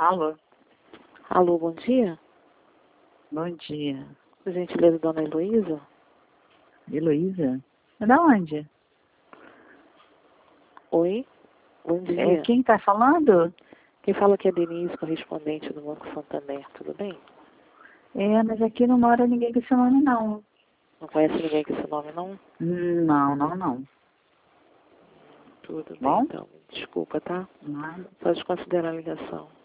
Alô? Alô, bom dia. Bom dia. Por gentileza, dona Heloísa? Heloísa? É da onde? Oi, bom dia. Quem está falando? Quem fala aqui é Denise, correspondente do Banco Santander, tudo bem? Mas aqui não mora ninguém com esse nome, não. Não conhece ninguém com esse nome, não? Não. Tudo bem, Bom? então. Desculpa, tá? Nada. Pode considerar a ligação.